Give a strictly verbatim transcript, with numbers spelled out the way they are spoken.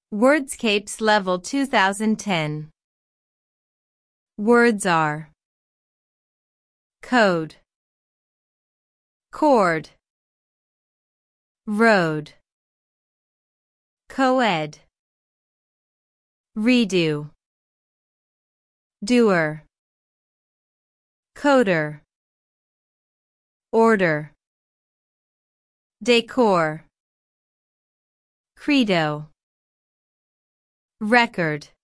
Wordscapes Level two thousand ten. Words are code, chord, road, coed, redo, doer, coder, order, decor, credo, record.